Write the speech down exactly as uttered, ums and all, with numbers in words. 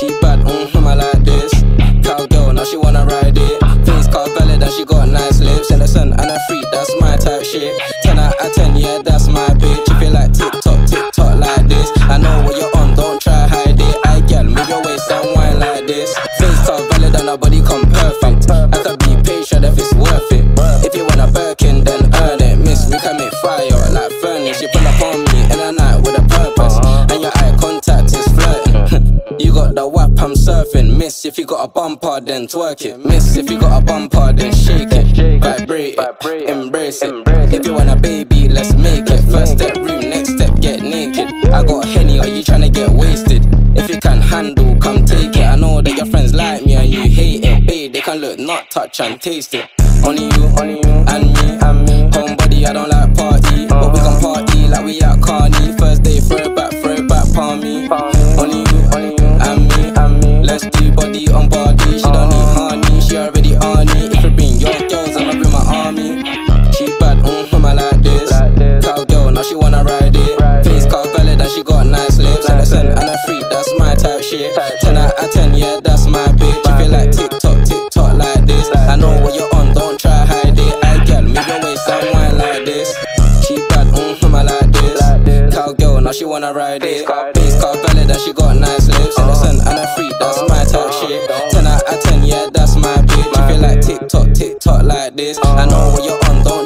She bad, mm-hmm, I like this. Cowgirl, now she wanna ride it. Face card valid and she got nice lips. Innocent and a freak, that's my type shit. Ten out of ten, yeah, that's my bitch. If you like TikTok, TikTok like this, I know what you're on, don't try hide it. I get move your waist and wine like this. Face card valid and her body come perfect. I could be patient if it's worth it. If you want a Birkin, then earn it. Miss, we can make fire like furnace. You pull up on me in a night with a purpose, and your eye contact is flirting. You got the whap, I'm surfing. Miss, if you got a bumper, then twerk it. Miss, if you got a bumper, then shake it. Vibrate it, embrace it. If you want a baby, let's make it. First step, room, next step, get naked. I got Henny, are you tryna get wasted? If you can handle, come take it. I know that your friends like me and you hate it. Babe, they can look, not touch and taste it. Only you, only you, and me, and me. Homebody, I don't like party, but we can party like we at Carney. First day, throw it back, throw it back, palm me. Only you, only you, and me, and me. Let's do body on body. She don't need honey, she already on me. If you bring your girls, I'ma bring my army. She bad, mm-hmm, I like this. Cowgirl, now she wanna ride it. Face card valid and she got nice lips. Innocent and a freak, that's my type shit. Ten out of ten, yeah, that's my bitch. If you like TikTok, TikTok like this, I know what you're on, don't try hide it. I get move your waist and wine like this. She bad, mm-hmm, I like this. Cowgirl, now she wanna ride it. Face card valid and she got nice lips. Innocent and a freak, that's my type shit. Ten out of ten, yeah, that's my bitch. If you like TikTok, TikTok like this, I know what you're on, don't